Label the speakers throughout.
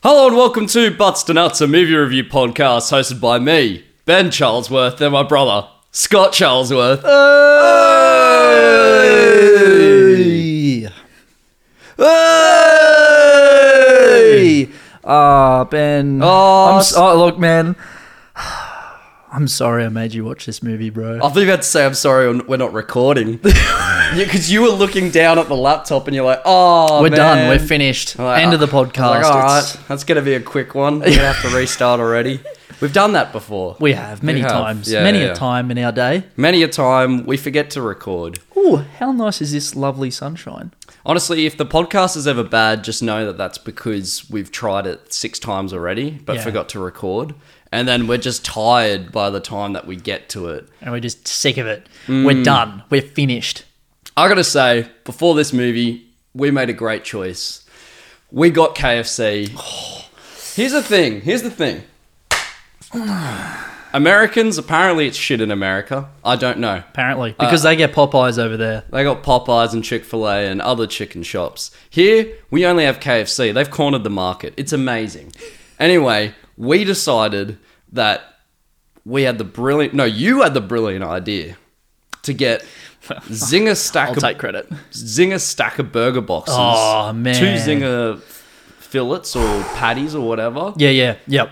Speaker 1: Hello and welcome to Butts to Nuts, a movie review podcast hosted by me, Ben Charlesworth, and my brother, Scott Charlesworth.
Speaker 2: Hey! Hey! Ben. Look, man. I'm sorry I made you watch this movie, bro.
Speaker 1: I thought you had to say I'm sorry we're not recording. Because you were looking down at the laptop and you're like,
Speaker 2: We're
Speaker 1: man.
Speaker 2: done. We're finished.
Speaker 1: Like,
Speaker 2: End of the podcast.
Speaker 1: All right, that's going to be a quick one. We're going to have to restart already. We've done that before.
Speaker 2: We have many times.
Speaker 1: Yeah,
Speaker 2: many a time in our day.
Speaker 1: Many a time we forget to record.
Speaker 2: Ooh, how nice is this lovely sunshine?
Speaker 1: Honestly, if the podcast is ever bad, just know that that's because we've tried it 6 times already, but forgot to record. And then we're just tired by the time that we get to it.
Speaker 2: And we're just sick of it. We're done. We're finished.
Speaker 1: I gotta say, before this movie, we made a great choice. We got KFC. Here's the thing. Americans, apparently it's shit in America. I don't know.
Speaker 2: Apparently. Because they get Popeyes over there.
Speaker 1: They got Popeyes and Chick-fil-A and other chicken shops. Here, we only have KFC. They've cornered the market. It's amazing. Anyway, we decided that you had the brilliant idea to get Zinger stack
Speaker 2: I'll take credit.
Speaker 1: Zinger stacker burger boxes.
Speaker 2: Oh, man.
Speaker 1: 2 Zinger fillets or patties or whatever.
Speaker 2: Yeah. Yep.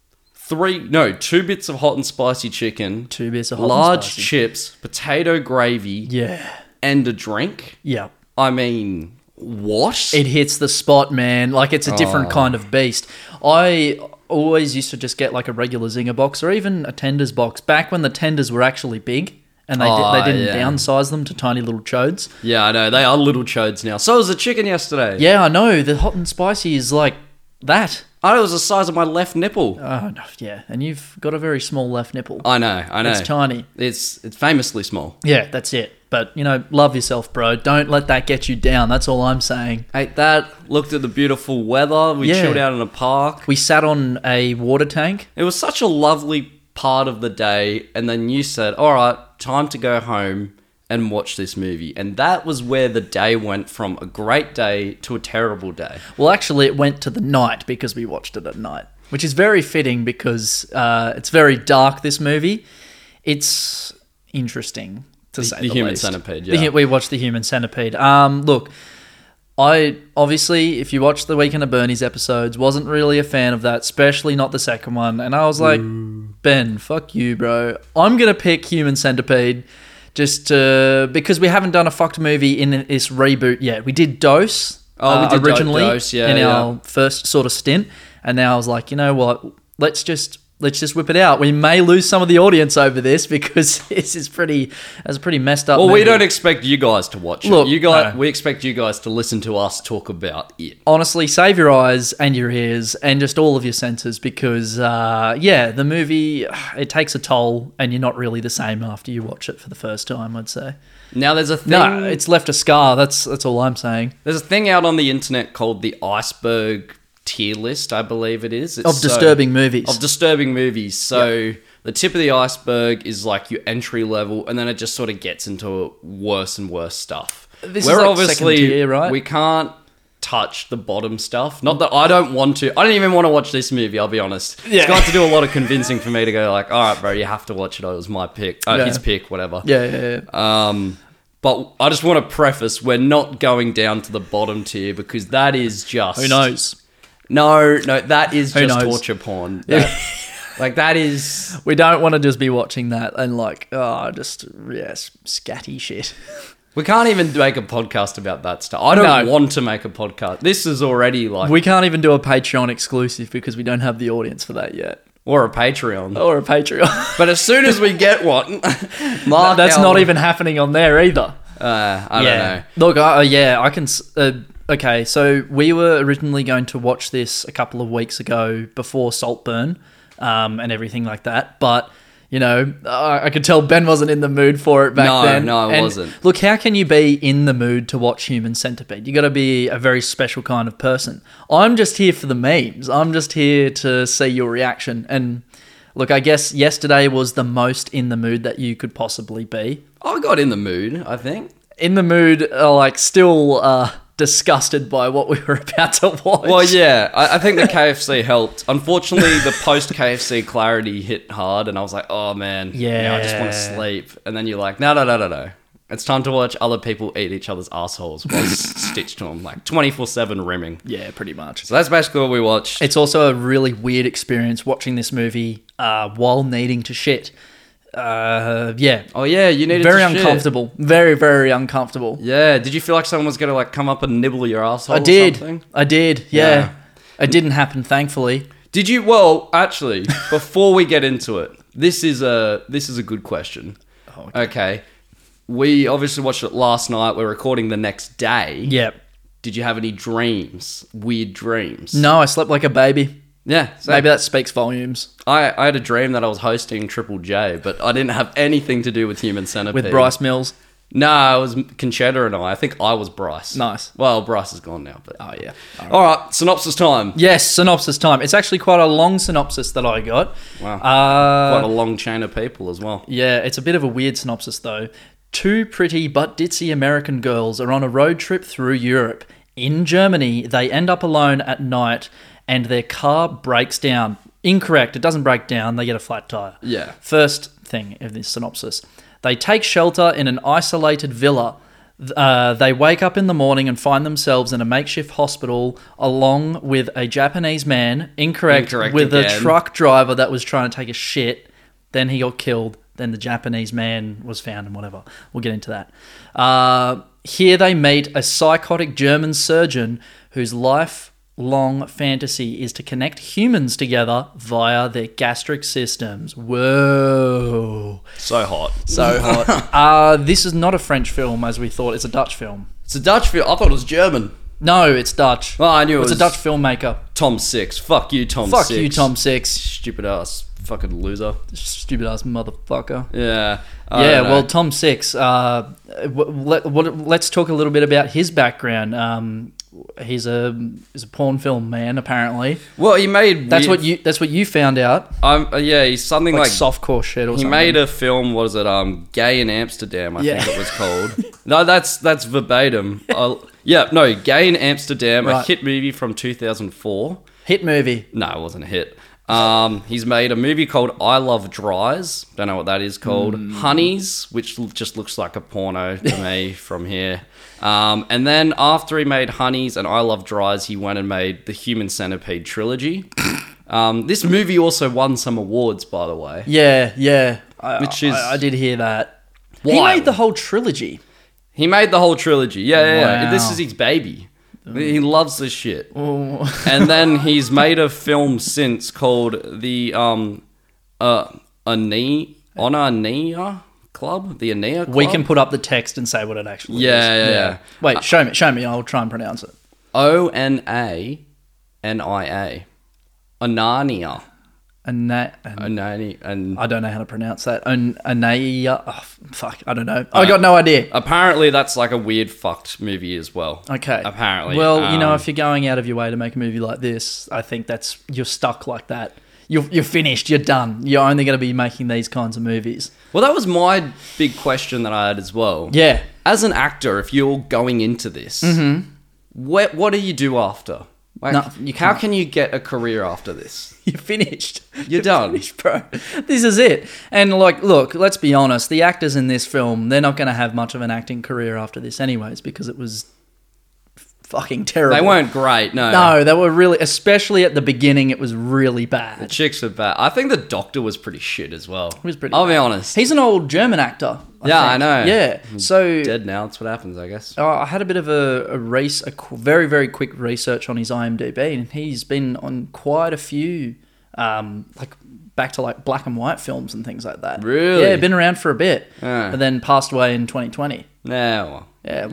Speaker 1: 2 bits of hot and spicy chicken.
Speaker 2: 2 bits of hot
Speaker 1: large
Speaker 2: and spicy.
Speaker 1: chips, potato gravy,
Speaker 2: Yeah.
Speaker 1: and a drink.
Speaker 2: Yep.
Speaker 1: I mean, what?
Speaker 2: It hits the spot, man. Like, it's a different kind of beast. I always used to just get like a regular Zinger box or even a Tenders box back when the Tenders were actually big and they didn't downsize them to tiny little chodes.
Speaker 1: Yeah, I know. They are little chodes now. So was the chicken yesterday.
Speaker 2: Yeah, I know. The hot and spicy is like that.
Speaker 1: I know, it was the size of my left nipple.
Speaker 2: Oh, no, yeah. And you've got a very small left nipple.
Speaker 1: I know.
Speaker 2: It's tiny.
Speaker 1: It's famously small.
Speaker 2: Yeah, that's it. But, love yourself, bro. Don't let that get you down. That's all I'm saying.
Speaker 1: Ate that, looked at the beautiful weather. We chilled out in a park.
Speaker 2: We sat on a water tank.
Speaker 1: It was such a lovely part of the day. And then you said, all right, time to go home and watch this movie. And that was where the day went from a great day to a terrible day.
Speaker 2: Well, actually, it went to the night because we watched it at night, which is very fitting because it's very dark, this movie. It's interesting, to say the least.
Speaker 1: The Human Centipede, yeah.
Speaker 2: We watched The Human Centipede. Look, I obviously, if you watched the Weekend at Bernie's episodes, wasn't really a fan of that, especially not the second one. And I was like, Ben, fuck you, bro. I'm going to pick Human Centipede just because we haven't done a fucked movie in this reboot yet. We did Dose
Speaker 1: we did
Speaker 2: originally
Speaker 1: Dose,
Speaker 2: in our first sort of stint. And now I was like, you know what? Let's just whip it out. We may lose some of the audience over this because it's a pretty messed up movie.
Speaker 1: We don't expect you guys to watch
Speaker 2: Look,
Speaker 1: it. We expect you guys to listen to us talk about it.
Speaker 2: Honestly, save your eyes and your ears and just all of your senses because, the movie, it takes a toll and you're not really the same after you watch it for the first time, I'd say.
Speaker 1: Now, there's a thing...
Speaker 2: No, it's left a scar. That's all I'm saying.
Speaker 1: There's a thing out on the internet called the Iceberg tier list, I believe it is.
Speaker 2: Of disturbing movies.
Speaker 1: So the tip of the iceberg is like your entry level, and then it just sort of gets into worse and worse stuff.
Speaker 2: This is like second tier, right?
Speaker 1: We can't touch the bottom stuff. Not that I don't want to. I don't even want to watch this movie, I'll be honest.
Speaker 2: Yeah.
Speaker 1: It's got to do a lot of convincing for me to go like, all right, bro, you have to watch it. It was my pick. His pick, whatever.
Speaker 2: Yeah.
Speaker 1: But I just want to preface, we're not going down to the bottom tier because that is just...
Speaker 2: Who knows?
Speaker 1: No, that is just
Speaker 2: knows?
Speaker 1: torture porn. That is...
Speaker 2: We don't want to just be watching that and scatty shit.
Speaker 1: We can't even make a podcast about that stuff. I don't want to make a podcast. This is already like...
Speaker 2: We can't even do a Patreon exclusive because we don't have the audience for that yet.
Speaker 1: Or a Patreon.
Speaker 2: But
Speaker 1: as soon as we get one...
Speaker 2: that's not even happening on there either.
Speaker 1: I don't know.
Speaker 2: Look, I can... Okay, so we were originally going to watch this a couple of weeks ago before Saltburn and everything like that, but, I could tell Ben wasn't in the mood for it back then.
Speaker 1: No, I wasn't.
Speaker 2: Look, how can you be in the mood to watch Human Centipede? You got to be a very special kind of person. I'm just here for the memes. I'm just here to see your reaction. And look, I guess yesterday was the most in the mood that you could possibly be.
Speaker 1: I got in the mood, I think.
Speaker 2: In the mood, disgusted by what we were about to watch.
Speaker 1: Well, yeah, I think the KFC helped. Unfortunately, the post KFC clarity hit hard, and I was like, oh man,
Speaker 2: Yeah.
Speaker 1: I just want to sleep. And then you're like, no. It's time to watch other people eat each other's assholes while stitched to them, like 24/7 rimming.
Speaker 2: Yeah, pretty much.
Speaker 1: So that's basically what we watched.
Speaker 2: It's also a really weird experience watching this movie while needing to shit. Yeah.
Speaker 1: Oh yeah, you needed
Speaker 2: Very
Speaker 1: to shit.
Speaker 2: uncomfortable. Very, very uncomfortable.
Speaker 1: Yeah, did you feel like someone was gonna like come up and nibble your asshole?
Speaker 2: I
Speaker 1: Or
Speaker 2: did.
Speaker 1: something?
Speaker 2: I did. Yeah. It didn't happen, thankfully.
Speaker 1: Did you? Well, actually, before we get into it, this is a good question.
Speaker 2: Oh,
Speaker 1: Okay, we obviously watched it last night. We're recording the next day.
Speaker 2: Yep.
Speaker 1: Did you have any dreams? Weird dreams?
Speaker 2: No, I slept like a baby.
Speaker 1: Yeah, so
Speaker 2: Maybe that speaks volumes.
Speaker 1: I had a dream that I was hosting Triple J, but I didn't have anything to do with Human Centipede.
Speaker 2: With Bryce Mills.
Speaker 1: No, it was Conchetta and I. I think I was Bryce.
Speaker 2: Nice.
Speaker 1: Well, Bryce is gone now, but
Speaker 2: Oh, yeah.
Speaker 1: all right. Synopsis time.
Speaker 2: Yes, synopsis time. It's actually quite a long synopsis that I got.
Speaker 1: Wow.
Speaker 2: Uh,
Speaker 1: Quite a long chain of people as well.
Speaker 2: Yeah, it's a bit of a weird synopsis, though. Two pretty but ditzy American girls are on a road trip through Europe. In Germany, they end up alone at night and their car breaks down. Incorrect. It doesn't break down. They get a flat tire.
Speaker 1: Yeah.
Speaker 2: First thing of this synopsis. They take shelter in an isolated villa. They wake up in the morning and find themselves in a makeshift hospital along with a Japanese man. Incorrect with
Speaker 1: again.
Speaker 2: a truck driver that was trying to take a shit. Then he got killed. Then the Japanese man was found and whatever. We'll get into that. Here they meet a psychotic German surgeon whose lifelong fantasy is to connect humans together via their gastric systems. Whoa.
Speaker 1: So hot.
Speaker 2: So hot. This is not a French film as we thought. It's a Dutch film.
Speaker 1: It's a Dutch film. I thought it was German.
Speaker 2: No, it's Dutch.
Speaker 1: Well, I knew it
Speaker 2: It's
Speaker 1: was
Speaker 2: a Dutch filmmaker.
Speaker 1: Tom Six. Fuck you, Tom
Speaker 2: Fuck
Speaker 1: Six.
Speaker 2: you, Tom Six.
Speaker 1: Stupid ass fucking loser.
Speaker 2: Stupid ass motherfucker.
Speaker 1: Yeah. I
Speaker 2: Yeah,
Speaker 1: don't know.
Speaker 2: well, Tom Six. Let's talk a little bit about his background. He's a porn film man, apparently.
Speaker 1: Well, he made.
Speaker 2: That's what you found out.
Speaker 1: Yeah, he's something
Speaker 2: Like
Speaker 1: like.
Speaker 2: softcore shit or
Speaker 1: He
Speaker 2: something.
Speaker 1: made a film. Was it Gay in Amsterdam? I
Speaker 2: Yeah.
Speaker 1: think it was called. No, that's verbatim. No, Gay in Amsterdam, a
Speaker 2: Right.
Speaker 1: hit movie from 2004.
Speaker 2: hit movie.
Speaker 1: No, it wasn't a hit. He's made a movie called I Love Dries. Don't know what that is called. Honeys, which just looks like a porno to me from here. And then after he made Honeys and I Love Dries, he went and made the Human Centipede trilogy. This movie also won some awards, by the way.
Speaker 2: Yeah.
Speaker 1: Which is
Speaker 2: I did hear that. He
Speaker 1: wild.
Speaker 2: made the whole trilogy.
Speaker 1: He made the whole trilogy. Yeah.
Speaker 2: Wow.
Speaker 1: This is his baby. He loves this shit. And then he's made a film since called the Anea Club? The Anea Club?
Speaker 2: We can put up the text and say what it actually is.
Speaker 1: Yeah.
Speaker 2: Wait, show me. I'll try and pronounce it.
Speaker 1: Onania. Onania.
Speaker 2: Anania.
Speaker 1: And
Speaker 2: I don't know how to pronounce that. Anaya. Oh, fuck. I don't know. I got no idea.
Speaker 1: apparently that's like a weird fucked movie as well.
Speaker 2: Okay.
Speaker 1: Apparently.
Speaker 2: Well, if you're going out of your way to make a movie like this, I think you're stuck like that. You're finished. You're done. You're only going to be making these kinds of movies.
Speaker 1: Well, that was my big question that I had as well.
Speaker 2: Yeah.
Speaker 1: As an actor, if you're going into this, what do you do after? Like,
Speaker 2: No, you
Speaker 1: how
Speaker 2: can't.
Speaker 1: can you get a career after this?
Speaker 2: You're finished.
Speaker 1: You're done.
Speaker 2: Finished, bro. This is it. And look, let's be honest. The actors in this film, they're not going to have much of an acting career after this anyways because it was fucking terrible.
Speaker 1: They weren't great, no.
Speaker 2: No, they were really, especially at the beginning, it was really
Speaker 1: The
Speaker 2: bad.
Speaker 1: chicks were bad. I think the doctor was pretty shit as well.
Speaker 2: He was pretty
Speaker 1: I'll be
Speaker 2: bad.
Speaker 1: honest.
Speaker 2: He's an old German actor.
Speaker 1: Yeah,
Speaker 2: think.
Speaker 1: I know.
Speaker 2: Yeah. So
Speaker 1: Dead now. That's what happens, I guess.
Speaker 2: I had a bit of a very, very quick research on his IMDb, and he's been on quite a few, back to like black and white films and things like that.
Speaker 1: Really?
Speaker 2: Yeah, been around for a bit,
Speaker 1: Yeah.
Speaker 2: but then passed away in 2020.
Speaker 1: Yeah, well.
Speaker 2: Yeah,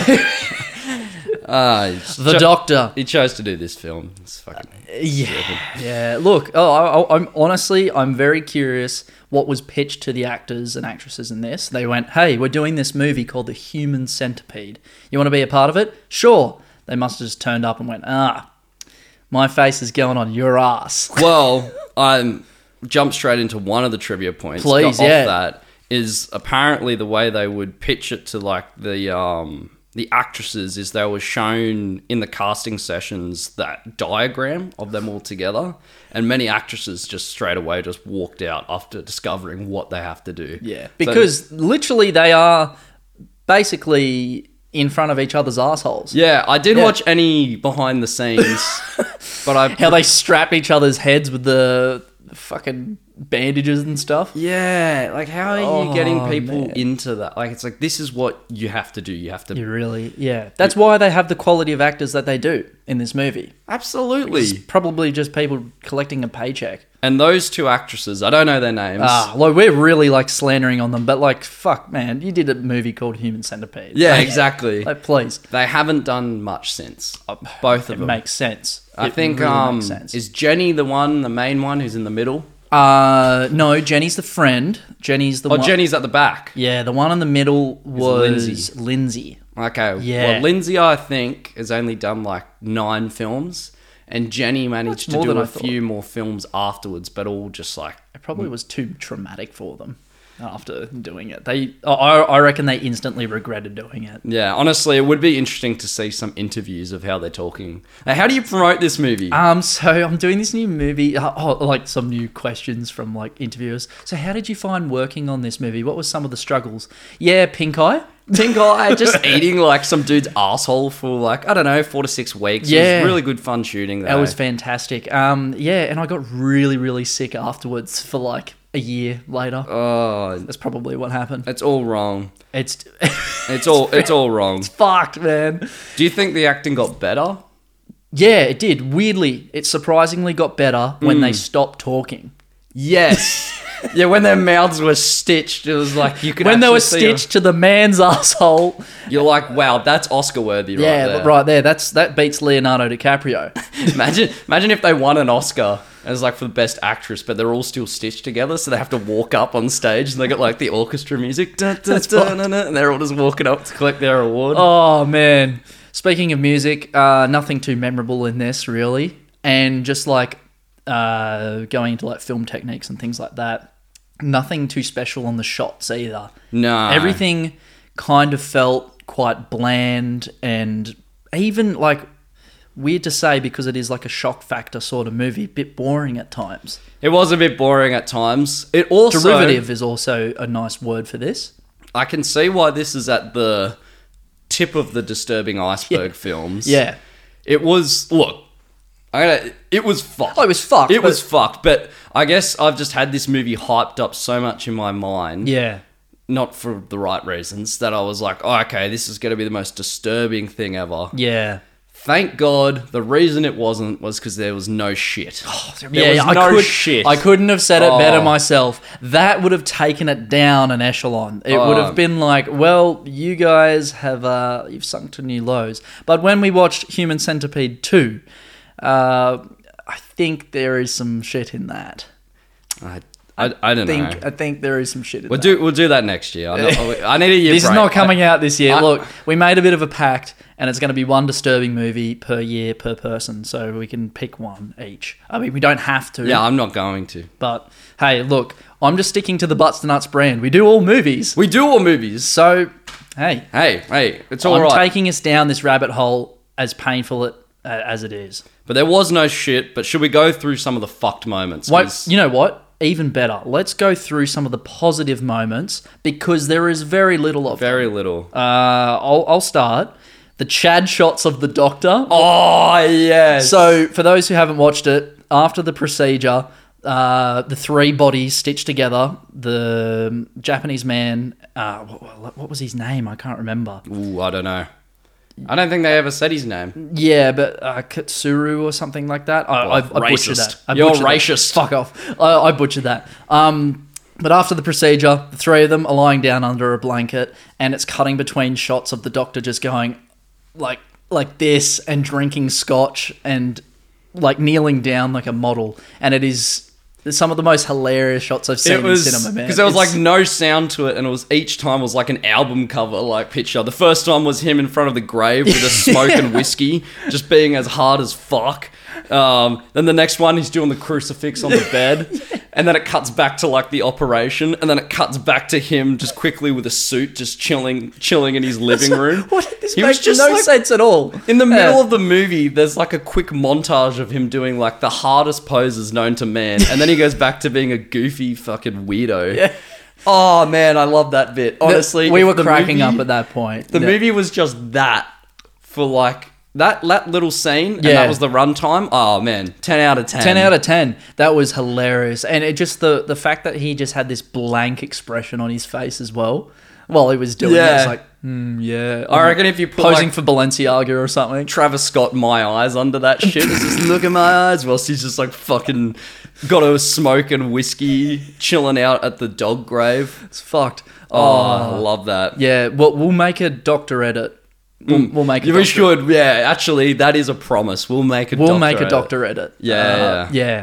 Speaker 1: The
Speaker 2: Doctor.
Speaker 1: He chose to do this film. It's fucking...
Speaker 2: Yeah. Look, I'm very curious what was pitched to the actors and actresses in this. They went, "Hey, we're doing this movie called The Human Centipede. You want to be a part of it? Sure." They must have just turned up and went, my face is going on your ass.
Speaker 1: Well, I jump straight into one of the trivia points.
Speaker 2: Please,
Speaker 1: Off
Speaker 2: yeah.
Speaker 1: that is apparently the way they would pitch it to like the the actresses is they were shown in the casting sessions that diagram of them all together, and many actresses just straight away just walked out after discovering what they have to do.
Speaker 2: Yeah, because literally they are basically in front of each other's assholes.
Speaker 1: Yeah, I didn't watch any behind the scenes, but
Speaker 2: How they strap each other's heads with the fucking bandages and stuff.
Speaker 1: Yeah, like how are you getting people
Speaker 2: man.
Speaker 1: into that? Like it's like this is what you have to do. You have to
Speaker 2: You really, That's why they have the quality of actors that they do in this movie.
Speaker 1: absolutely.
Speaker 2: It's probably just people collecting a paycheck.
Speaker 1: And those two actresses, I don't know their names.
Speaker 2: Well, we're really like slandering on them, but like, fuck, man, you did a movie called Human Centipede.
Speaker 1: Yeah,
Speaker 2: Like,
Speaker 1: exactly.
Speaker 2: Like, please,
Speaker 1: They haven't done much since. Both of
Speaker 2: it
Speaker 1: them.
Speaker 2: makes sense.
Speaker 1: I
Speaker 2: It
Speaker 1: think
Speaker 2: really makes sense.
Speaker 1: is Jenny the main one who's in the middle?
Speaker 2: No, Jenny's the friend. Jenny's the
Speaker 1: Oh,
Speaker 2: one.
Speaker 1: Jenny's at the back.
Speaker 2: Yeah, the one in the middle was
Speaker 1: Lindsay.
Speaker 2: Lindsay.
Speaker 1: Okay.
Speaker 2: Yeah.
Speaker 1: Well, Lindsay, I think, has only done like 9 films, and Jenny managed
Speaker 2: That's more
Speaker 1: to do
Speaker 2: than
Speaker 1: a
Speaker 2: I thought.
Speaker 1: few more films afterwards, but all just like
Speaker 2: It probably was too traumatic for them after doing it. I reckon they instantly regretted doing it.
Speaker 1: yeah. Honestly, it would be interesting to see some interviews of how they're talking. Like, how do you promote this movie?
Speaker 2: So I'm doing this new movie. Like some new questions from like interviewers. So how did you find working on this movie? What was some of the struggles? Yeah, pink eye.
Speaker 1: Pink eye just eating like some dude's asshole for like, I don't know, 4 to 6 weeks. It
Speaker 2: Yeah.
Speaker 1: was really good fun shooting though.
Speaker 2: That was fantastic. Yeah, and I got really, really sick afterwards for like a year later.
Speaker 1: Oh,
Speaker 2: That's probably what happened.
Speaker 1: it's all wrong.
Speaker 2: It's
Speaker 1: It's all wrong.
Speaker 2: fucked, man.
Speaker 1: Do you think the acting got better?
Speaker 2: Yeah, it did. Weirdly, it surprisingly got better when they stopped talking.
Speaker 1: Yes. Yeah, when their mouths were stitched, it was like you could
Speaker 2: When they
Speaker 1: actually
Speaker 2: were
Speaker 1: see
Speaker 2: stitched to the man's asshole.
Speaker 1: You're like, wow, that's Oscar worthy right
Speaker 2: Yeah,
Speaker 1: there.
Speaker 2: right there. That beats Leonardo DiCaprio.
Speaker 1: Imagine if they won an Oscar as like for the best actress, but they're all still stitched together, so they have to walk up on stage and they got like the orchestra music, dun, dun, dun, dun, dun, and they're all just walking up to collect their award.
Speaker 2: Oh man! Speaking of music, nothing too memorable in this really, and just like going into like film techniques and things like that. Nothing too special on the shots either.
Speaker 1: No,
Speaker 2: Everything kind of felt quite bland and even like weird to say because it is like a shock factor sort of movie, a bit boring at times.
Speaker 1: It was a bit boring at times. It also
Speaker 2: Derivative is also a nice word for this.
Speaker 1: I can see why this is at the tip of the disturbing iceberg films.
Speaker 2: Yeah.
Speaker 1: It was it was fucked.
Speaker 2: Oh, it was fucked.
Speaker 1: It was fucked, but I guess I've just had this movie hyped up so much in my mind.
Speaker 2: Yeah.
Speaker 1: Not for the right reasons, that I was like, oh, okay, this is going to be the most disturbing thing ever.
Speaker 2: Yeah.
Speaker 1: Thank God the reason it wasn't was because there was no shit. There
Speaker 2: Yeah,
Speaker 1: was no shit.
Speaker 2: I couldn't have said it better
Speaker 1: Oh.
Speaker 2: myself. That would have taken it down an echelon. It would have been like, well, you guys have you've sunk to new lows. But when we watched Human Centipede 2, I think there is some shit in that.
Speaker 1: I don't know.
Speaker 2: I think there is some shit in
Speaker 1: We'll
Speaker 2: that.
Speaker 1: do that next year. I need a year
Speaker 2: This is
Speaker 1: break.
Speaker 2: not coming out this year.
Speaker 1: I-
Speaker 2: Look, we made a bit of a pact, and it's going to be one disturbing movie per year per person, so we can pick one each. I mean, we don't have to.
Speaker 1: Yeah, I'm not going to.
Speaker 2: But hey, look, I'm just sticking to the Butts to Nuts brand. We do all movies.
Speaker 1: We do all movies.
Speaker 2: So, hey,
Speaker 1: Hey, it's all
Speaker 2: I'm
Speaker 1: right.
Speaker 2: taking us down this rabbit hole as painful as it is.
Speaker 1: But there was no shit. But should we go through some of the fucked moments? 'Cause
Speaker 2: You know what? Even better. Let's go through some of the positive moments because there is very little of them.
Speaker 1: very little.
Speaker 2: I'll start. The Chad shots of the Doctor.
Speaker 1: Oh, yes.
Speaker 2: So, for those who haven't watched it, after the procedure, the 3 bodies stitched together, the Japanese man, what was his name? I can't remember.
Speaker 1: Ooh, I don't know. I don't think they ever said his name.
Speaker 2: Yeah, but Katsuru or something like that. I butchered
Speaker 1: racist.
Speaker 2: that. I
Speaker 1: You're
Speaker 2: butchered that.
Speaker 1: racist.
Speaker 2: Fuck off. I butchered that. But after the procedure, the 3 of them are lying down under a blanket, and it's cutting between shots of the Doctor just going like this and drinking scotch and like kneeling down like a model, and it is some of the most hilarious shots I've seen in cinema, man.
Speaker 1: because there was
Speaker 2: It's-
Speaker 1: like no sound to it, and it was each time was like an album cover like picture. The first time was him in front of the grave with a smoke and whiskey, just being as hard as fuck. Then the next one, he's doing the crucifix on the bed. And then it cuts back to like the operation. And then it cuts back to him just quickly with a suit, just chilling in his living room.
Speaker 2: What? This
Speaker 1: He
Speaker 2: makes
Speaker 1: was just
Speaker 2: no
Speaker 1: like-
Speaker 2: sense at all.
Speaker 1: In the middle of the movie, there's like a quick montage of him doing like the hardest poses known to man. And then he goes back to being a goofy fucking weirdo.
Speaker 2: Yeah.
Speaker 1: Oh man, I love that bit. Honestly,
Speaker 2: we
Speaker 1: if
Speaker 2: were
Speaker 1: the
Speaker 2: cracking
Speaker 1: movie-
Speaker 2: up at that point.
Speaker 1: The movie was just that for like that little scene, and
Speaker 2: Yeah.
Speaker 1: that was the runtime. Oh man, 10 out of 10.
Speaker 2: 10 out of 10. That was hilarious. And it just, the fact that he just had this blank expression on his face as well while he was doing it.
Speaker 1: Yeah.
Speaker 2: It's like, yeah.
Speaker 1: I reckon if you put
Speaker 2: posing
Speaker 1: like
Speaker 2: for Balenciaga or something.
Speaker 1: Travis Scott My Eyes under that shit, it's just look at my eyes, whilst he's just like fucking got a smoke and whiskey, chilling out at the dog grave.
Speaker 2: It's fucked.
Speaker 1: Oh, I love that.
Speaker 2: Yeah, well, we'll make a doctor edit. We'll make a
Speaker 1: We
Speaker 2: doctor.
Speaker 1: should, yeah. Actually, that is a promise. We'll make a
Speaker 2: Doctor edit.
Speaker 1: Yeah.
Speaker 2: Yeah.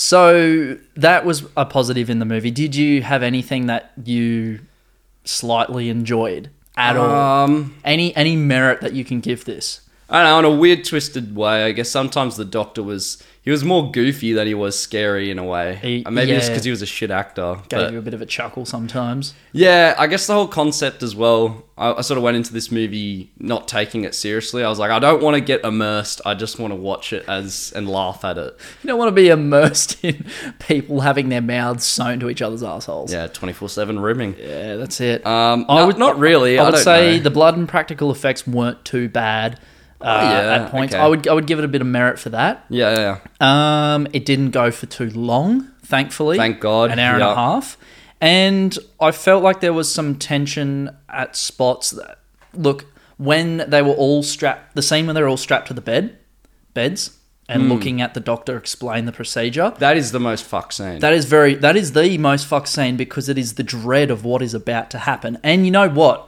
Speaker 2: So that was a positive in the movie. Did you have anything that you slightly enjoyed at all? Any merit that you can give this?
Speaker 1: I don't know, in a weird, twisted way. I guess sometimes the Doctor he was more goofy than he was scary in a way. Maybe it's
Speaker 2: yeah.
Speaker 1: because he was a shit actor.
Speaker 2: Gave
Speaker 1: But
Speaker 2: you a bit of a chuckle sometimes.
Speaker 1: yeah, I guess the whole concept as well. I sort of went into this movie not taking it seriously. I was like, I don't want to get immersed. I just want to watch it and laugh at it.
Speaker 2: You don't want to be immersed in people having their mouths sewn to each other's assholes.
Speaker 1: Yeah, 24/7 rimming.
Speaker 2: Yeah, that's it.
Speaker 1: Not really.
Speaker 2: I would
Speaker 1: don't
Speaker 2: say
Speaker 1: know.
Speaker 2: the blood and practical effects weren't too bad.
Speaker 1: Yeah,
Speaker 2: at points.
Speaker 1: okay.
Speaker 2: I would give it a bit of merit for that.
Speaker 1: Yeah.
Speaker 2: It didn't go for too long, thankfully.
Speaker 1: Thank God,
Speaker 2: An hour and
Speaker 1: yeah.
Speaker 2: a half. And I felt like there was some tension at spots that, look, when they were all strapped, the scene when they were all strapped to the beds and looking at the doctor explain the procedure.
Speaker 1: That is the most fuck scene.
Speaker 2: That is the most fuck scene because it is the dread of what is about to happen. And you know what?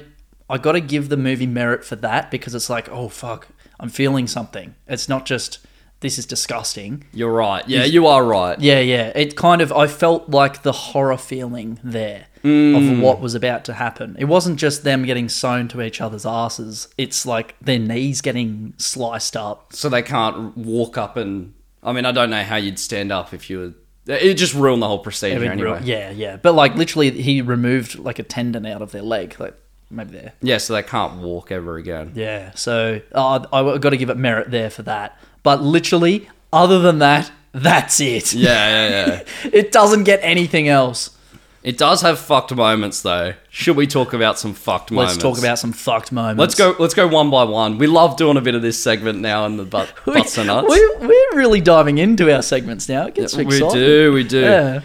Speaker 2: I got to give the movie merit for that because it's like, oh fuck, I'm feeling something. It's not just, this is disgusting.
Speaker 1: You're right. Yeah, you are right.
Speaker 2: Yeah. It kind of, I felt like the horror feeling there of what was about to happen. It wasn't just them getting sewn to each other's asses. It's like their knees getting sliced up.
Speaker 1: So they can't walk up and... I mean, I don't know how you'd stand up if you were... It just ruined the whole procedure anyway.
Speaker 2: Yeah. But like literally he removed like a tendon out of their leg. Like maybe there.
Speaker 1: Yeah, so they can't walk ever again.
Speaker 2: Yeah, so I got to give it merit there for that. But literally, other than that, that's it.
Speaker 1: Yeah.
Speaker 2: It doesn't get anything else.
Speaker 1: It does have fucked moments, though. Should we talk about some fucked moments?
Speaker 2: Let's talk about some fucked moments.
Speaker 1: Let's go one by one. We love doing a bit of this segment now in the butts and nuts.
Speaker 2: We're really diving into our segments now. It gets exciting.
Speaker 1: We do.
Speaker 2: Yeah.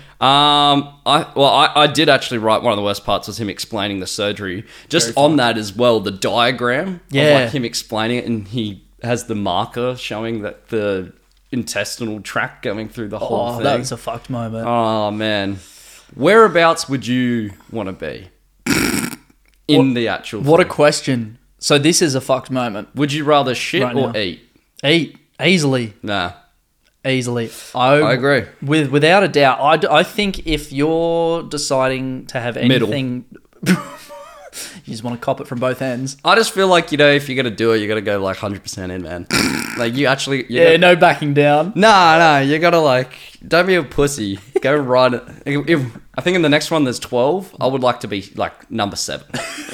Speaker 1: I did actually write one of the worst parts was him explaining the surgery. Just on that as well, the diagram of like him explaining it, and he has the marker showing that the intestinal tract going through the whole thing.
Speaker 2: That was a fucked moment.
Speaker 1: Oh man, whereabouts would you want to be in the actual?
Speaker 2: What a
Speaker 1: thing?
Speaker 2: question. So this is a fucked moment.
Speaker 1: Would you rather shit
Speaker 2: Right
Speaker 1: or
Speaker 2: now.
Speaker 1: eat?
Speaker 2: Eat easily.
Speaker 1: Nah,
Speaker 2: Easily.
Speaker 1: I agree.
Speaker 2: Without a doubt. I think if you're deciding to have
Speaker 1: Middle.
Speaker 2: anything... you just want to cop it from both ends.
Speaker 1: I just feel like, if you're going to do it, you got to go like 100% in, man. Like you actually...
Speaker 2: Yeah, no backing down.
Speaker 1: No, you got to like... Don't be a pussy. Go right... I think in the next one there's 12. I would like to be like number 7.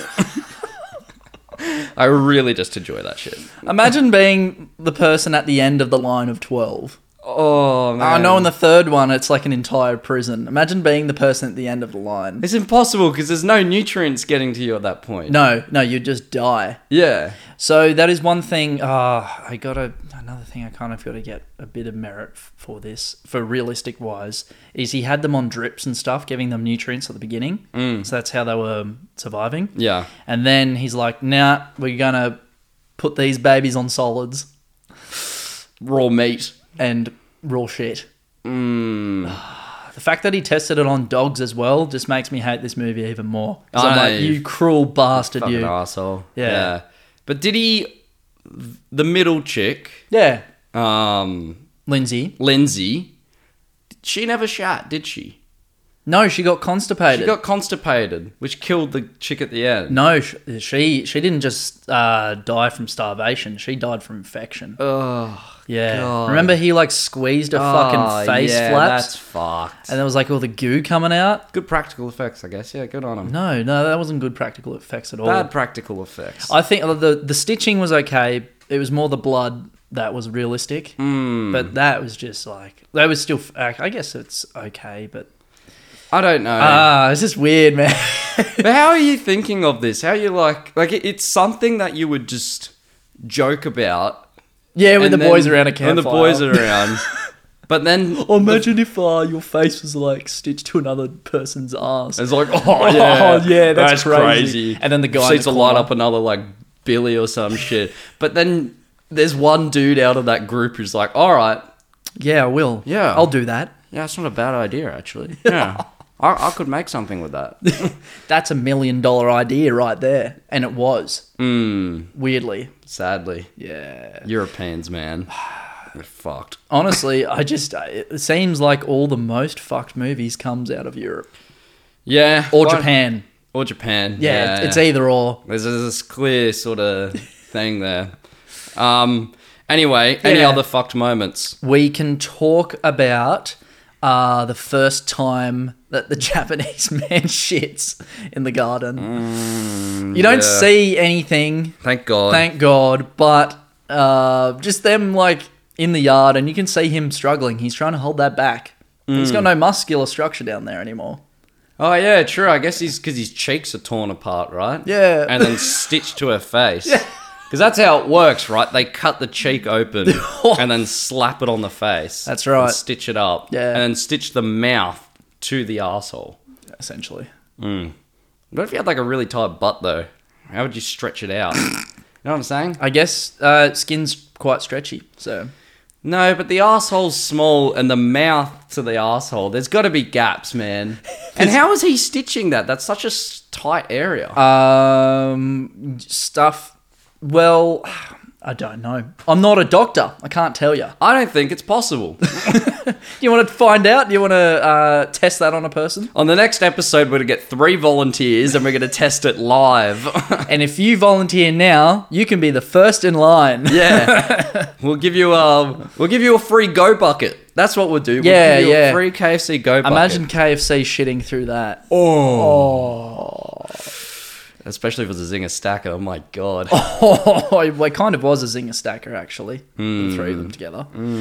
Speaker 1: I really just enjoy that shit.
Speaker 2: Imagine being the person at the end of the line of 12.
Speaker 1: Oh, man.
Speaker 2: I know in the third one it's like an entire prison. Imagine being the person at the end of the line.
Speaker 1: It's impossible because there's no nutrients getting to you at that point.
Speaker 2: No, you just die.
Speaker 1: Yeah.
Speaker 2: So that is one thing. Another thing I kind of got to get a bit of merit for this, for realistic wise, is he had them on drips and stuff, giving them nutrients at the beginning. So that's how they were surviving.
Speaker 1: Yeah.
Speaker 2: And then he's like, nah, we're going to put these babies on solids
Speaker 1: Raw meat.
Speaker 2: and raw shit. The fact that he tested it on dogs as well just makes me hate this movie even more. 'Cause I'm like, you cruel bastard,
Speaker 1: Fucking
Speaker 2: you.
Speaker 1: asshole.
Speaker 2: Yeah.
Speaker 1: But did he... The middle chick...
Speaker 2: Yeah.
Speaker 1: Lindsay,
Speaker 2: Lindsay.
Speaker 1: she never shat, did she?
Speaker 2: No, she got constipated.
Speaker 1: She got constipated, which killed the chick at the end.
Speaker 2: No, she didn't just die from starvation. She died from infection.
Speaker 1: Oh,
Speaker 2: Yeah.
Speaker 1: God.
Speaker 2: Remember he like squeezed her fucking face flaps?
Speaker 1: That's fucked.
Speaker 2: And there was like all the goo coming out?
Speaker 1: Good practical effects, I guess. Yeah, good on them.
Speaker 2: No, that wasn't good practical effects at all.
Speaker 1: Bad practical effects.
Speaker 2: I think the stitching was okay. It was more the blood that was realistic. But that was just like... That was still... I guess it's okay, but...
Speaker 1: I don't know.
Speaker 2: It's just weird, man.
Speaker 1: But how are you thinking of this? How are you like it's something that you would just joke about.
Speaker 2: Yeah, when
Speaker 1: and
Speaker 2: the
Speaker 1: then-
Speaker 2: boys are around a campfire.
Speaker 1: When the boys are around. But then...
Speaker 2: Or imagine if your face was like stitched to another person's ass.
Speaker 1: It's like, oh yeah,
Speaker 2: yeah, that's crazy. And then the guy
Speaker 1: seems to
Speaker 2: in the
Speaker 1: light
Speaker 2: corner.
Speaker 1: up another like Billy or some shit. But then there's one dude out of that group who's like, all right,
Speaker 2: Yeah, I will.
Speaker 1: Yeah.
Speaker 2: I'll do that.
Speaker 1: yeah, it's not a bad idea actually. Yeah, I could make something with that.
Speaker 2: That's $1 million idea right there. And it was.
Speaker 1: Mm,
Speaker 2: Weirdly.
Speaker 1: sadly,
Speaker 2: Yeah.
Speaker 1: Europeans, man, they're fucked.
Speaker 2: Honestly, it seems like all the most fucked movies comes out of Europe.
Speaker 1: Yeah,
Speaker 2: Or
Speaker 1: quite-
Speaker 2: Japan.
Speaker 1: or Japan.
Speaker 2: Yeah, it's either or.
Speaker 1: There's this clear sort of thing there. Anyway, any
Speaker 2: Yeah.
Speaker 1: other fucked moments?
Speaker 2: We can talk about the first time that the Japanese man shits in the garden. You don't
Speaker 1: yeah.
Speaker 2: see anything,
Speaker 1: Thank God.
Speaker 2: thank God, but just them like in the yard, and you can see him struggling. He's trying to hold that back. He's got no muscular structure down there anymore.
Speaker 1: Oh yeah, true. I guess he's because his cheeks are torn apart, right?
Speaker 2: Yeah.
Speaker 1: And then stitched to her face. Because that's how it works, right? They cut the cheek open and then slap it on the face.
Speaker 2: That's right.
Speaker 1: And stitch it up.
Speaker 2: Yeah.
Speaker 1: And then stitch the mouth to the asshole.
Speaker 2: Essentially.
Speaker 1: What if you had like a really tight butt though? How would you stretch it out? You know what I'm saying?
Speaker 2: I guess skin's quite stretchy, so...
Speaker 1: No, but the asshole's small and the mouth to the asshole. There's got to be gaps, man. And how is he stitching that? That's such a tight area.
Speaker 2: Stuff... Well, I don't know. I'm not a doctor. I can't tell you.
Speaker 1: I don't think it's possible.
Speaker 2: You want to find out? You want to test that on a person?
Speaker 1: On the next episode, we're going to get 3 volunteers and we're going to test it live.
Speaker 2: And if you volunteer now, you can be the first in line.
Speaker 1: Yeah. We'll give you a free go bucket. That's what we'll do.
Speaker 2: Yeah,
Speaker 1: we'll give you
Speaker 2: yeah.
Speaker 1: a free KFC go bucket.
Speaker 2: Imagine KFC shitting through that.
Speaker 1: Especially if it was a Zinger stacker. Oh my God.
Speaker 2: Oh, well, it kind of was a Zinger stacker, actually. The three of them together.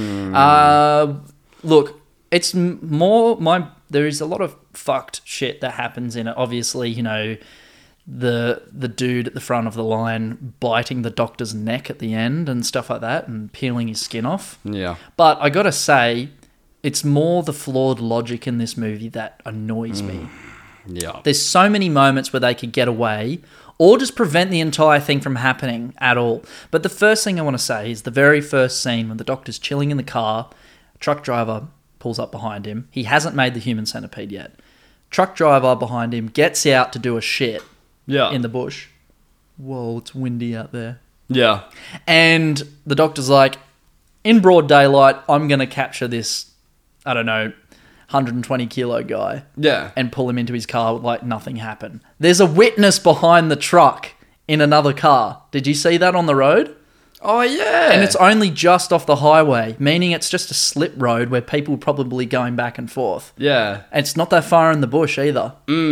Speaker 2: Look, it's more there is a lot of fucked shit that happens in it. Obviously, you know, the dude at the front of the line biting the doctor's neck at the end and stuff like that and peeling his skin off.
Speaker 1: Yeah.
Speaker 2: But I gotta say, it's more the flawed logic in this movie that annoys me.
Speaker 1: Yeah.
Speaker 2: There's so many moments where they could get away or just prevent the entire thing from happening at all. But the first thing I want to say is the very first scene when the doctor's chilling in the car, a truck driver pulls up behind him. He hasn't made the human centipede yet. Truck driver behind him gets out to do a shit
Speaker 1: Yeah.
Speaker 2: in the bush. Whoa, it's windy out there.
Speaker 1: Yeah.
Speaker 2: And the doctor's like, in broad daylight, I'm going to capture this, I don't know, 120 kilo guy
Speaker 1: Yeah.
Speaker 2: and pull him into his car like nothing happened. There's a witness behind the truck in another car. Did you see that on the road?
Speaker 1: Oh yeah.
Speaker 2: And it's only just off the highway, meaning it's just a slip road where people are probably going back and forth.
Speaker 1: yeah.
Speaker 2: And it's not that far in the bush either.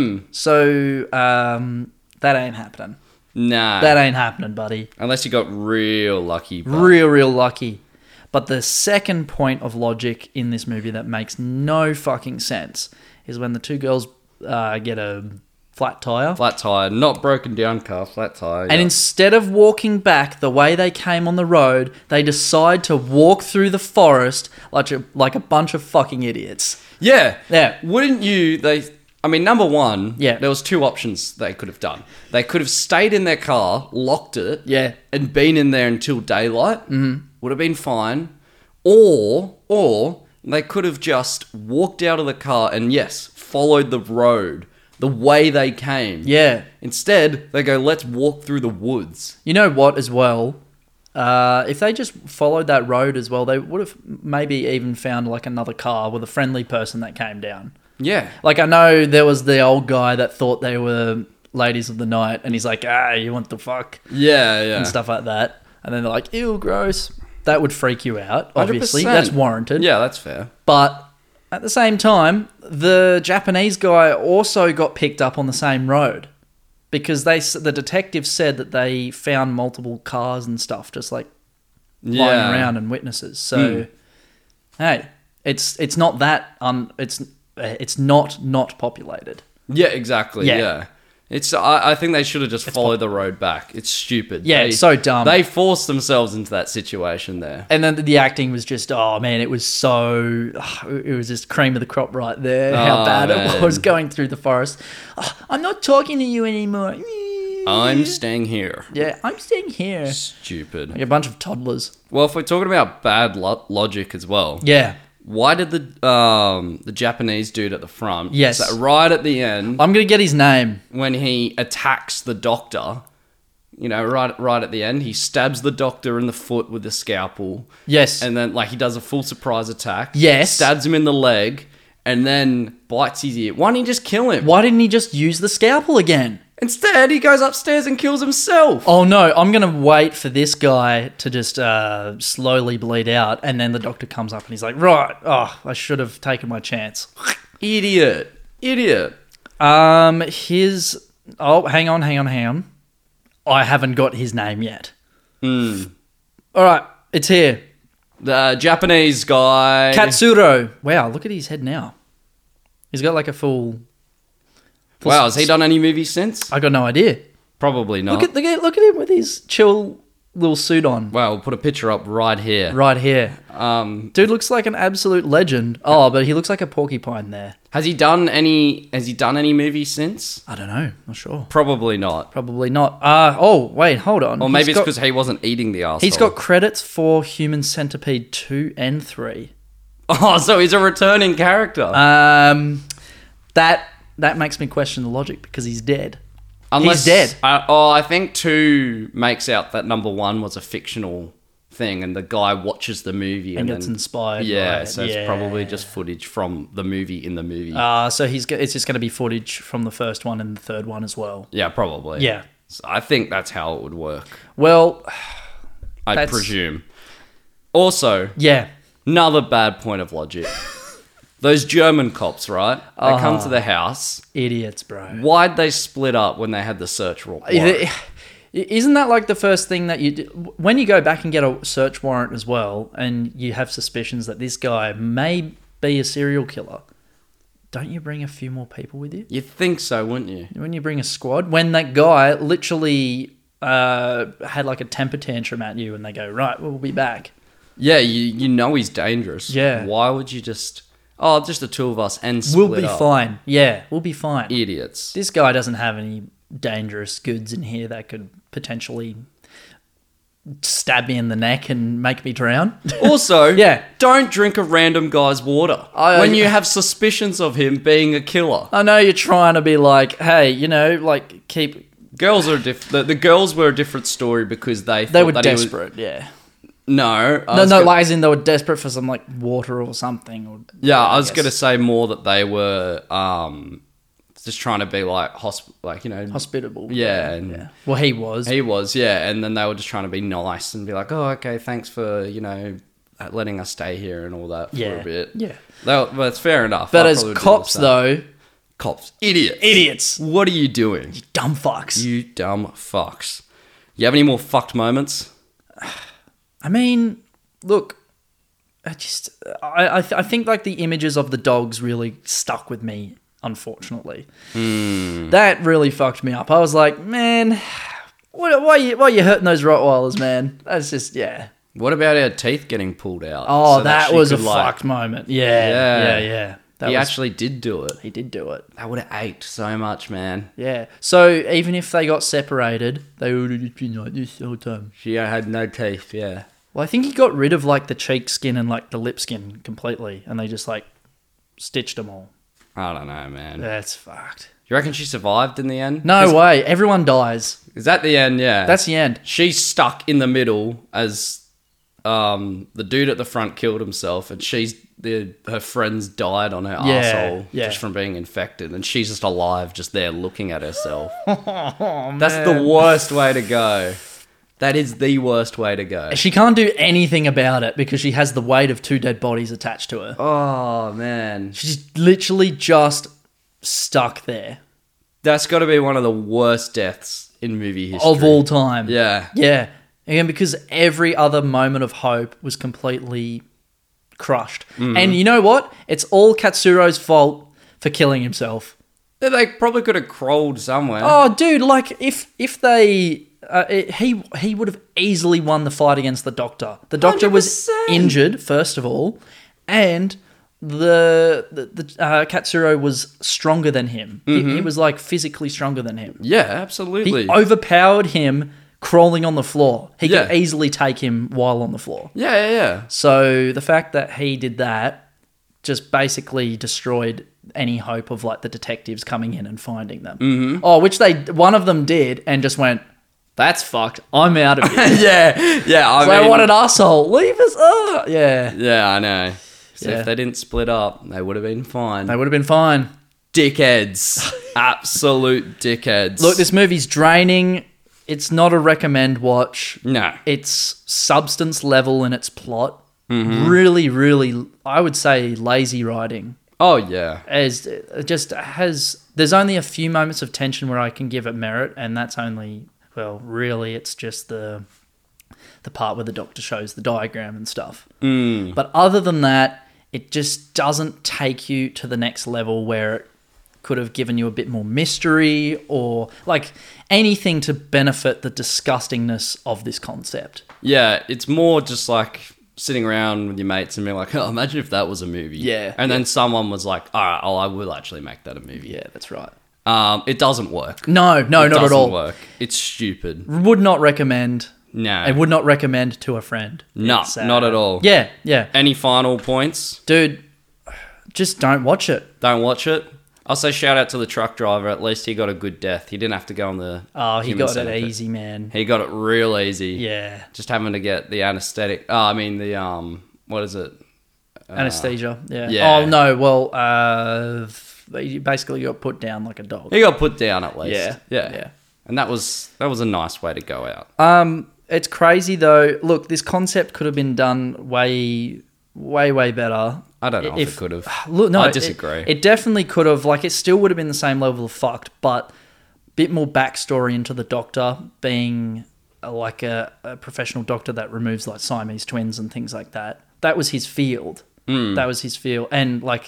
Speaker 2: So that ain't happening.
Speaker 1: Nah.
Speaker 2: That ain't happening, buddy.
Speaker 1: Unless you got real lucky. But
Speaker 2: Real lucky. But the second point of logic in this movie that makes no fucking sense is when the two girls get a flat tire.
Speaker 1: Flat tire, not broken down car, flat tire.
Speaker 2: And instead of walking back the way they came on the road, they decide to walk through the forest like a bunch of fucking idiots.
Speaker 1: yeah.
Speaker 2: Yeah.
Speaker 1: Wouldn't you? I mean, number one.
Speaker 2: Yeah.
Speaker 1: There was 2 options they could have done. They could have stayed in their car, locked it.
Speaker 2: Yeah.
Speaker 1: And been in there until daylight. Would have been fine. Or they could have just walked out of the car and yes, followed the road the way they came.
Speaker 2: Yeah.
Speaker 1: Instead, they go, let's walk through the woods.
Speaker 2: You know what, as well? If they just followed that road as well, they would have maybe even found like another car with a friendly person that came down.
Speaker 1: Yeah.
Speaker 2: Like, I know there was the old guy that thought they were ladies of the night, and he's like, you want the fuck?
Speaker 1: Yeah, yeah.
Speaker 2: And stuff like that. And then they're like, ew, gross. That would freak you out, obviously.
Speaker 1: 100%.
Speaker 2: That's warranted.
Speaker 1: Yeah, that's fair.
Speaker 2: But at the same time, the Japanese guy also got picked up on the same road because the detective said that they found multiple cars and stuff just like lying around and witnesses. So, hey, it's not that it's not populated.
Speaker 1: Yeah, exactly.
Speaker 2: Yeah.
Speaker 1: Yeah. I think they should have just followed the road back. It's stupid.
Speaker 2: Yeah, it's so dumb.
Speaker 1: They forced themselves into that situation there.
Speaker 2: And then the acting was just, oh man, it was just cream of the crop right there. How bad it was going through the forest. Oh, I'm not talking to you anymore.
Speaker 1: I'm staying here.
Speaker 2: Yeah, I'm staying here.
Speaker 1: Stupid.
Speaker 2: Like a bunch of toddlers.
Speaker 1: Well, if we're talking about bad logic as well,
Speaker 2: Yeah.
Speaker 1: why did the Japanese dude at the front,
Speaker 2: Yes.
Speaker 1: so right at the end,
Speaker 2: I'm going to get his name.
Speaker 1: when he attacks the doctor, right at the end, he stabs the doctor in the foot with the scalpel,
Speaker 2: Yes.
Speaker 1: and then he does a full surprise attack.
Speaker 2: Yes.
Speaker 1: Stabs him in the leg, and then bites his ear. Why didn't he just kill him?
Speaker 2: Why didn't he just use the scalpel again?
Speaker 1: Instead, he goes upstairs and kills himself.
Speaker 2: Oh no, I'm going to wait for this guy to just slowly bleed out, and then the doctor comes up and he's like, right, I should have taken my chance.
Speaker 1: Idiot.
Speaker 2: Hang on. I haven't got his name yet. All right, it's here.
Speaker 1: The Japanese guy.
Speaker 2: Katsuro. Wow, look at his head now. He's got like a full...
Speaker 1: Wow, has he done any movies since?
Speaker 2: I got no idea.
Speaker 1: Probably not.
Speaker 2: Look at him with his chill little suit on.
Speaker 1: Wow, we'll put a picture up right here.
Speaker 2: Right here. Dude looks like an absolute legend. Oh, but he looks like a porcupine there.
Speaker 1: Has he done any movies since?
Speaker 2: I don't know. Not sure.
Speaker 1: Probably not.
Speaker 2: Probably not. Wait, hold on.
Speaker 1: Or maybe it's because he wasn't eating the arsehole.
Speaker 2: He's got credits for Human Centipede 2 and 3.
Speaker 1: Oh, so he's a returning character.
Speaker 2: That makes me question the logic because he's dead.
Speaker 1: Unless,
Speaker 2: he's dead.
Speaker 1: I think 2 makes out that number 1 was a fictional thing and the guy watches the movie
Speaker 2: And gets inspired
Speaker 1: Yeah,
Speaker 2: by it.
Speaker 1: so it's probably just footage from the movie in the movie.
Speaker 2: So it's just going to be footage from the first one and the third one as well.
Speaker 1: Yeah, probably.
Speaker 2: Yeah.
Speaker 1: So I think that's how it would work.
Speaker 2: Well,
Speaker 1: I presume. Also,
Speaker 2: yeah.
Speaker 1: another bad point of logic. Those German cops, right? They come to the house.
Speaker 2: Idiots, bro.
Speaker 1: Why'd they split up when they had the search warrant?
Speaker 2: Isn't that like the first thing that you do? When you go back and get a search warrant as well, and you have suspicions that this guy may be a serial killer, don't you bring a few more people with you?
Speaker 1: You'd think so, wouldn't you?
Speaker 2: When you bring a squad, when that guy literally had like a temper tantrum at you and they go, right, we'll be back.
Speaker 1: Yeah, you know he's dangerous.
Speaker 2: Yeah.
Speaker 1: Why would you just the 2 of us and split
Speaker 2: We'll be
Speaker 1: up?
Speaker 2: fine. Yeah, we'll be fine.
Speaker 1: Idiots.
Speaker 2: This guy doesn't have any dangerous goods in here that could potentially stab me in the neck and make me drown.
Speaker 1: Also,
Speaker 2: Yeah.
Speaker 1: don't drink a random guy's water when you have suspicions of him being a killer.
Speaker 2: I know you're trying to be like, hey, keep...
Speaker 1: Girls are different. The girls were a different story because they
Speaker 2: They
Speaker 1: thought
Speaker 2: were
Speaker 1: that
Speaker 2: desperate, yeah.
Speaker 1: No,
Speaker 2: as in they were desperate for some like water or something. Or
Speaker 1: I was
Speaker 2: guess.
Speaker 1: gonna say more that they were just trying to be like
Speaker 2: hospitable.
Speaker 1: Yeah, and
Speaker 2: Well, he was.
Speaker 1: he was, yeah, and then they were just trying to be nice and be like, oh, okay, thanks for letting us stay here and all that for a bit.
Speaker 2: Yeah.
Speaker 1: Well, it's fair enough.
Speaker 2: But
Speaker 1: I
Speaker 2: as
Speaker 1: probably do
Speaker 2: cops,
Speaker 1: the same.
Speaker 2: though,
Speaker 1: Cops, idiots,
Speaker 2: idiots,
Speaker 1: what are you doing?
Speaker 2: dumb fucks.
Speaker 1: You dumb fucks. You have any more fucked moments?
Speaker 2: I mean, look, I think like the images of the dogs really stuck with me. Unfortunately, that really fucked me up. I was like, man, why are you hurting those Rottweilers, man? That's just
Speaker 1: What about our teeth getting pulled out?
Speaker 2: Oh,
Speaker 1: so
Speaker 2: that
Speaker 1: she
Speaker 2: was a
Speaker 1: could,
Speaker 2: fucked moment. Yeah.
Speaker 1: He actually did do it.
Speaker 2: He did do it.
Speaker 1: That would have ached so much, man.
Speaker 2: Yeah. So even if they got separated, they would have just been like this the whole time.
Speaker 1: She had no teeth, yeah.
Speaker 2: Well, I think he got rid of like the cheek skin and like the lip skin completely, and they just like stitched them all.
Speaker 1: I don't know, man.
Speaker 2: That's fucked.
Speaker 1: You reckon she survived in the end?
Speaker 2: No way. Everyone dies.
Speaker 1: Is that the end? Yeah.
Speaker 2: That's the end.
Speaker 1: She's stuck in the middle as the dude at the front killed himself, and she's her friends died on her
Speaker 2: Yeah,
Speaker 1: arsehole
Speaker 2: yeah.
Speaker 1: just from being infected, and she's just alive, just there looking at herself.
Speaker 2: Oh,
Speaker 1: That's the worst way to go. That is the worst way to go.
Speaker 2: She can't do anything about it because she has the weight of 2 dead bodies attached to her.
Speaker 1: Oh, man.
Speaker 2: She's literally just stuck there.
Speaker 1: That's got to be one of the worst deaths in movie history.
Speaker 2: Of all time.
Speaker 1: Yeah.
Speaker 2: Yeah. Again, because every other moment of hope was completely crushed. And you know what? It's all Katsuro's fault for killing himself.
Speaker 1: They probably could have crawled somewhere.
Speaker 2: Oh, dude, like, if they... he would have easily won the fight against the Doctor. The Doctor was
Speaker 1: 100%.
Speaker 2: injured, first of all, and the Katsuro was stronger than him. He was, like, physically stronger than him.
Speaker 1: Yeah, absolutely.
Speaker 2: He overpowered him crawling on the floor. He
Speaker 1: Yeah.
Speaker 2: could easily take him while on the floor.
Speaker 1: Yeah.
Speaker 2: So the fact that he did that just basically destroyed any hope of like the detectives coming in and finding them. Mm-hmm. Oh, which one of them did and just went, "That's fucked. I'm out of here."
Speaker 1: yeah. I
Speaker 2: So
Speaker 1: mean,
Speaker 2: what an asshole. Leave us. Yeah.
Speaker 1: Yeah, I know. So
Speaker 2: Yeah.
Speaker 1: if they didn't split up, they would have been fine.
Speaker 2: They would have been fine.
Speaker 1: Dickheads. Absolute dickheads.
Speaker 2: Look, this movie's draining. It's not a recommend watch.
Speaker 1: No.
Speaker 2: It's substance level in its plot.
Speaker 1: Mm-hmm.
Speaker 2: Really, really, I would say lazy writing.
Speaker 1: Oh, yeah.
Speaker 2: As it just has, there's only a few moments of tension where I can give it merit, and that's only, well, really, it's just the part where the Doctor shows the diagram and stuff. But other than that, it just doesn't take you to the next level where it could have given you a bit more mystery or like anything to benefit the disgustingness of this concept.
Speaker 1: Yeah, it's more just like sitting around with your mates and being like, oh, imagine if that was a movie.
Speaker 2: Yeah.
Speaker 1: And then someone was like, all right, I will actually make that a movie.
Speaker 2: Yeah, that's right.
Speaker 1: It doesn't work.
Speaker 2: No,
Speaker 1: It
Speaker 2: not at
Speaker 1: doesn't
Speaker 2: all.
Speaker 1: work. It's stupid.
Speaker 2: Would not recommend.
Speaker 1: No.
Speaker 2: I would not recommend to a friend.
Speaker 1: No,
Speaker 2: It's,
Speaker 1: not at all.
Speaker 2: Yeah.
Speaker 1: Any final points?
Speaker 2: Dude, just don't watch it.
Speaker 1: Don't watch it. I'll say shout out to the truck driver. At least he got a good death. He didn't have to go on the
Speaker 2: Oh, he
Speaker 1: human
Speaker 2: got it
Speaker 1: centipede.
Speaker 2: easy, man.
Speaker 1: He got it real easy.
Speaker 2: Yeah.
Speaker 1: Just having to get the anesthetic. Oh, I mean the what is it?
Speaker 2: Anesthesia. Yeah.
Speaker 1: yeah.
Speaker 2: Oh, no. Well, he basically got put down like a dog.
Speaker 1: He got put down at least.
Speaker 2: Yeah.
Speaker 1: Yeah. And that was a nice way to go out.
Speaker 2: It's crazy, though. Look, this concept could have been done way better.
Speaker 1: I don't know if it could have.
Speaker 2: Look, no,
Speaker 1: I disagree.
Speaker 2: It definitely could have. Like, it still would have been the same level of fucked, but a bit more backstory into the Doctor being like a professional doctor that removes like Siamese twins and things like that. That was his field. That was his field. And like,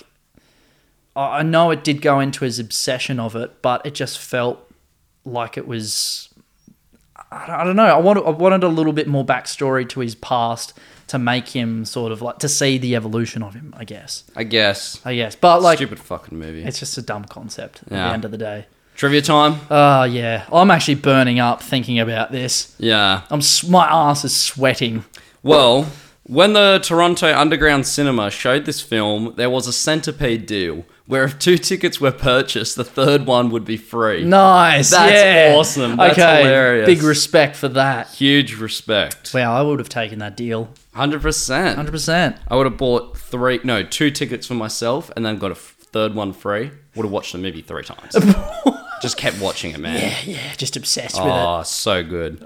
Speaker 2: I know it did go into his obsession of it, but it just felt like it was, I don't know. I wanted a little bit more backstory to his past to make him sort of like, to see the evolution of him, I guess.
Speaker 1: I guess.
Speaker 2: But like,
Speaker 1: Stupid fucking movie.
Speaker 2: it's just a dumb concept at the
Speaker 1: Yeah.
Speaker 2: end of the day.
Speaker 1: Trivia time?
Speaker 2: Oh, yeah. I'm actually burning up thinking about this.
Speaker 1: Yeah.
Speaker 2: My ass is sweating.
Speaker 1: Well, when the Toronto Underground Cinema showed this film, there was a centipede deal where if 2 tickets were purchased, the third one would be free.
Speaker 2: Nice.
Speaker 1: That's
Speaker 2: yeah.
Speaker 1: awesome. That's
Speaker 2: okay.
Speaker 1: hilarious.
Speaker 2: Big respect for that.
Speaker 1: Huge respect.
Speaker 2: Wow, I would have taken that deal.
Speaker 1: 100%.
Speaker 2: 100%.
Speaker 1: I would have bought 2 tickets for myself and then got a third one free. Would have watched the movie 3 times. Just kept watching it, man.
Speaker 2: Yeah, just obsessed with it.
Speaker 1: Oh, so good.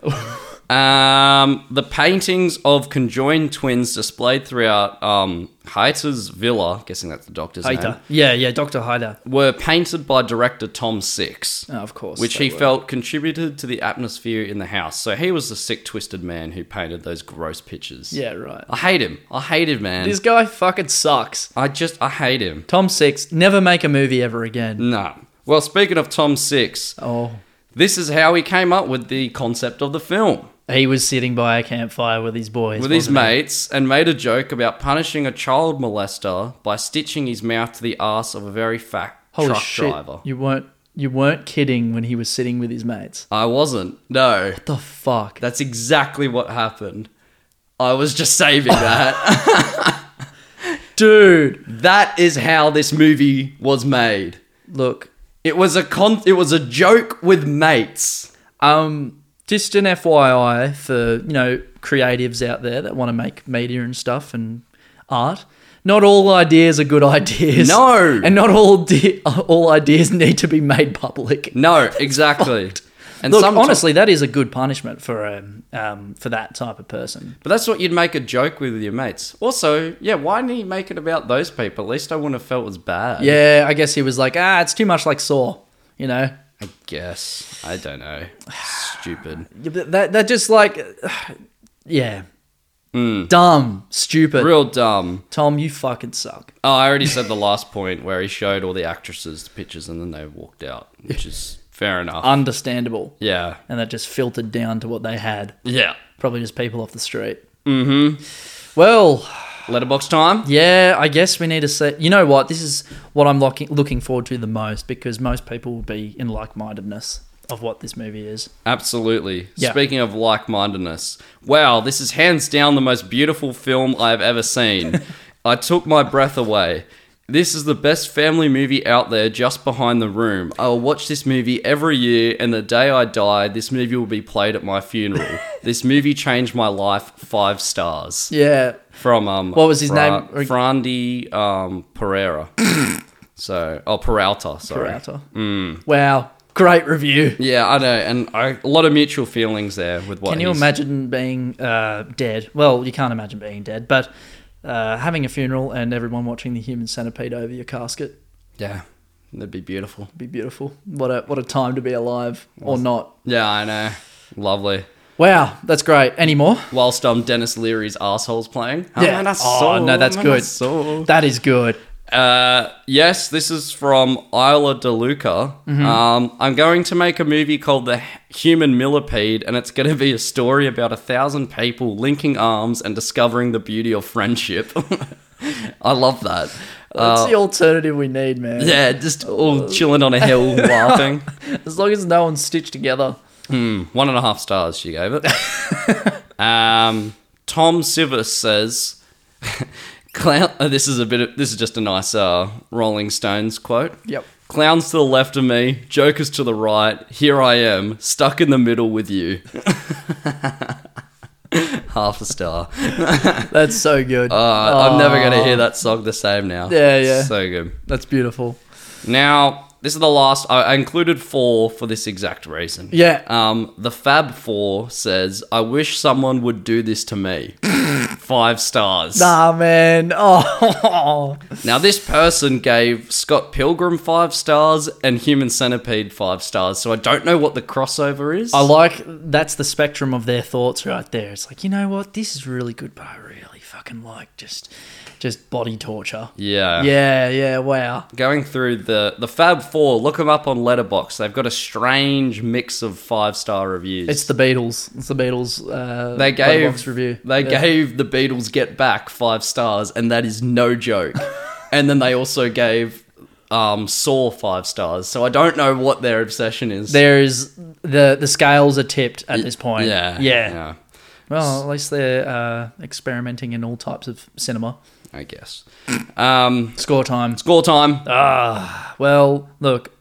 Speaker 1: The paintings of conjoined twins displayed throughout Hayter's villa, guessing that's the doctor's name,
Speaker 2: Hater. Yeah, Dr. Hater.
Speaker 1: were painted by director Tom Six,
Speaker 2: Oh, of course.
Speaker 1: which
Speaker 2: they
Speaker 1: he
Speaker 2: were.
Speaker 1: felt contributed to the atmosphere in the house. So he was the sick, twisted man who painted those gross pictures.
Speaker 2: Yeah, right.
Speaker 1: I hate him, man.
Speaker 2: This guy fucking sucks.
Speaker 1: I hate him.
Speaker 2: Tom Six, never make a movie ever again.
Speaker 1: No. Well, speaking of Tom Six,
Speaker 2: Oh.
Speaker 1: this is how he came up with the concept of the film.
Speaker 2: He was sitting by a campfire with his boys.
Speaker 1: With his
Speaker 2: wasn't he?
Speaker 1: mates, and made a joke about punishing a child molester by stitching his mouth to the ass of a very fat
Speaker 2: Holy
Speaker 1: truck
Speaker 2: shit.
Speaker 1: driver.
Speaker 2: You weren't kidding when he was sitting with his mates.
Speaker 1: I wasn't. No.
Speaker 2: What the fuck?
Speaker 1: That's exactly what happened. I was just saving that.
Speaker 2: Dude.
Speaker 1: That is how this movie was made.
Speaker 2: Look,
Speaker 1: It was a joke with mates.
Speaker 2: just an FYI for, creatives out there that want to make media and stuff and art. not all ideas are good ideas.
Speaker 1: No.
Speaker 2: And not all ideas need to be made public.
Speaker 1: No, exactly. And
Speaker 2: Look, honestly, that is a good punishment for that type of person.
Speaker 1: But that's what you'd make a joke with your mates. Also, yeah, why didn't he make it about those people? At least I wouldn't have felt it was bad.
Speaker 2: Yeah, I guess he was like, it's too much like Saw, you know?
Speaker 1: I guess. I don't know. Stupid.
Speaker 2: Yeah, but that just like, yeah. Dumb, stupid.
Speaker 1: Real dumb.
Speaker 2: Tom, you fucking suck.
Speaker 1: Oh, I already said the last point where he showed all the actresses the pictures and then they walked out, which is fair enough.
Speaker 2: Understandable.
Speaker 1: Yeah.
Speaker 2: And that just filtered down to what they had.
Speaker 1: Yeah.
Speaker 2: Probably just people off the street. Mm-hmm. Well,
Speaker 1: Letterbox time?
Speaker 2: yeah, I guess we need to say... You know what? This is what I'm looking forward to the most because most people will be in like-mindedness of what this movie is.
Speaker 1: Absolutely.
Speaker 2: Yeah.
Speaker 1: Speaking of like-mindedness, wow, this is hands down the most beautiful film I've ever seen. I took my breath away. This is the best family movie out there just behind The Room. I will watch this movie every year, and the day I die, this movie will be played at my funeral. This movie changed my life 5 stars.
Speaker 2: Yeah.
Speaker 1: From,
Speaker 2: What was his name?
Speaker 1: Frandi Pereira. Peralta, sorry.
Speaker 2: Peralta. Wow. Great review.
Speaker 1: Yeah, I know, and a lot of mutual feelings there with what
Speaker 2: Can you imagine being dead? Well, you can't imagine being dead, but having a funeral and everyone watching the Human Centipede over your casket.
Speaker 1: Yeah, that'd be beautiful.
Speaker 2: Be beautiful. What a time to be alive or not.
Speaker 1: Yeah, I know. Lovely.
Speaker 2: Wow, that's great. Any more?
Speaker 1: Whilst Dennis Leary's asshole's playing.
Speaker 2: Yeah. No, that's good. That is good.
Speaker 1: Yes, this is from Isla De Luca. I'm going to make a movie called The Human Millipede, and it's going to be a story about 1,000 people linking arms and discovering the beauty of friendship. I love that.
Speaker 2: That's the alternative we need, man.
Speaker 1: Yeah, just all chilling on a hill laughing.
Speaker 2: As long as no one's stitched together.
Speaker 1: 1.5 stars she gave it. Tom Sivers says... this is just a nice Rolling Stones quote.
Speaker 2: Yep.
Speaker 1: Clowns to the left of me, jokers to the right. Here I am, stuck in the middle with you. Half a star.
Speaker 2: That's so good.
Speaker 1: I'm never going to hear that song the same now.
Speaker 2: Yeah.
Speaker 1: So good.
Speaker 2: That's beautiful.
Speaker 1: Now, this is the last. I included 4 for this exact reason.
Speaker 2: Yeah.
Speaker 1: The Fab 4 says, I wish someone would do this to me. 5 stars.
Speaker 2: Nah, man. Oh.
Speaker 1: Now, this person gave Scott Pilgrim 5 stars and Human Centipede 5 stars, so I don't know what the crossover is.
Speaker 2: That's the spectrum of their thoughts right there. It's like, you know what? This is really good, but I really fucking like just body torture.
Speaker 1: Yeah.
Speaker 2: Yeah, wow.
Speaker 1: Going through the Fab 4, look them up on Letterboxd. They've got a strange mix of 5-star reviews.
Speaker 2: It's the Beatles.
Speaker 1: They gave
Speaker 2: Letterboxd review.
Speaker 1: They gave the Beatles Get Back 5 stars, and that is no joke. And then they also gave Saw 5 stars. So I don't know what their obsession is.
Speaker 2: There's the scales are tipped at this point.
Speaker 1: Yeah.
Speaker 2: Well, at least they're experimenting in all types of cinema.
Speaker 1: I guess.
Speaker 2: Score time.
Speaker 1: Well,
Speaker 2: look,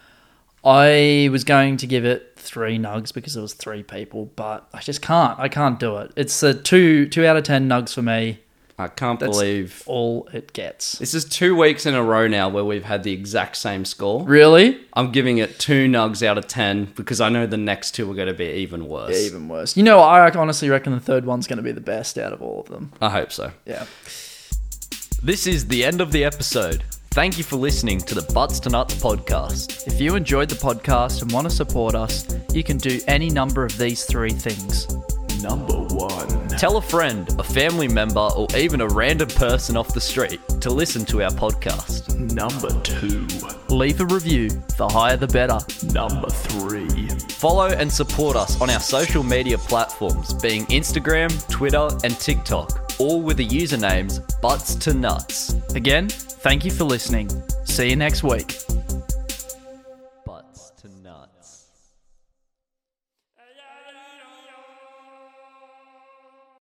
Speaker 2: I was going to give it 3 nugs because it was 3 people, but I just can't. I can't do it. It's a 2 out of 10 nugs for me.
Speaker 1: I can't believe
Speaker 2: all it gets.
Speaker 1: This is 2 weeks in a row now where we've had the exact same score.
Speaker 2: Really?
Speaker 1: I'm giving it 2 nugs out of 10 because I know the next 2 are going to be even worse.
Speaker 2: Yeah, even worse. You know, I honestly reckon the third one's going to be the best out of all of them.
Speaker 1: I hope so.
Speaker 2: Yeah.
Speaker 3: This is the end of the episode. Thank you for listening to the Butts to Nuts podcast.
Speaker 2: If you enjoyed the podcast and want to support us, you can do any number of these 3 things.
Speaker 3: Number 1. Tell a friend, a family member, or even a random person off the street to listen to our podcast.
Speaker 4: Number 2.
Speaker 2: Leave a review. The higher the better.
Speaker 4: Number 3.
Speaker 3: Follow and support us on our social media platforms, being Instagram, Twitter, and TikTok, all with the usernames Butts to Nuts.
Speaker 2: Again, thank you for listening. See you next week.